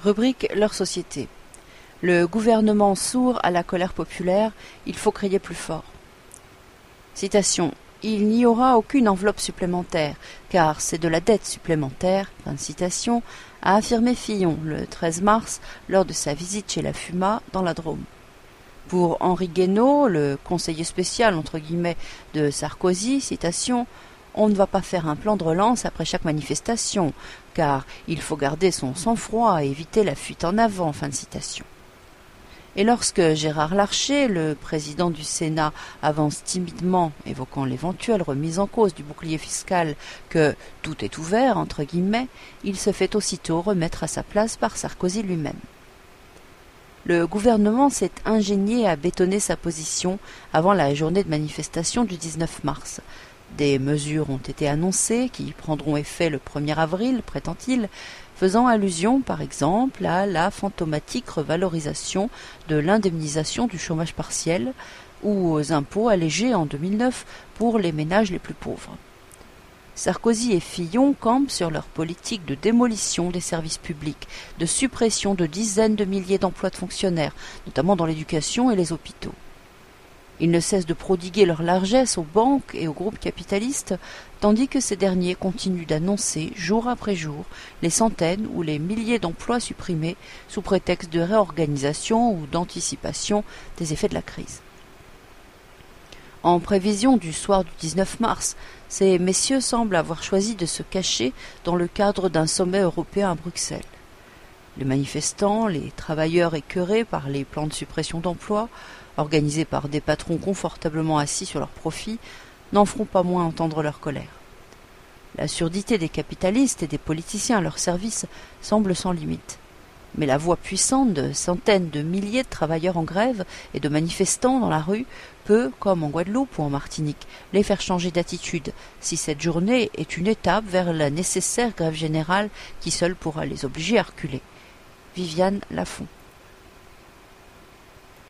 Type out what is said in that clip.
Rubrique leur société. Le gouvernement sourd à la colère populaire, il faut crier plus fort. Citation. Il n'y aura aucune enveloppe supplémentaire, car c'est de la dette supplémentaire, fin de citation, a affirmé Fillon le 13 mars lors de sa visite chez la FUMA dans la Drôme. Pour Henri Guénaud, le conseiller spécial entre guillemets de Sarkozy, citation, on ne va pas faire un plan de relance après chaque manifestation, car il faut garder son sang-froid et éviter la fuite en avant, fin de citation. Et lorsque Gérard Larcher, le président du Sénat, avance timidement, évoquant l'éventuelle remise en cause du bouclier fiscal, que tout est ouvert, entre guillemets, il se fait aussitôt remettre à sa place par Sarkozy lui-même. Le gouvernement s'est ingénié à bétonner sa position avant la journée de manifestation du 19 mars. Des mesures ont été annoncées qui prendront effet le 1er avril, prétend-il, faisant allusion par exemple à la fantomatique revalorisation de l'indemnisation du chômage partiel ou aux impôts allégés en 2009 pour les ménages les plus pauvres. Sarkozy et Fillon campent sur leur politique de démolition des services publics, de suppression de dizaines de milliers d'emplois de fonctionnaires, notamment dans l'éducation et les hôpitaux. Ils ne cessent de prodiguer leur largesse aux banques et aux groupes capitalistes, tandis que ces derniers continuent d'annoncer, jour après jour, les centaines ou les milliers d'emplois supprimés sous prétexte de réorganisation ou d'anticipation des effets de la crise. En prévision du soir du 19 mars, ces messieurs semblent avoir choisi de se cacher dans le cadre d'un sommet européen à Bruxelles. Les manifestants, les travailleurs écœurés par les plans de suppression d'emplois, organisés par des patrons confortablement assis sur leurs profits, n'en feront pas moins entendre leur colère. La surdité des capitalistes et des politiciens à leur service semble sans limite. Mais la voix puissante de centaines de milliers de travailleurs en grève et de manifestants dans la rue peut, comme en Guadeloupe ou en Martinique, les faire changer d'attitude, si cette journée est une étape vers la nécessaire grève générale qui seule pourra les obliger à reculer. Viviane Lafont.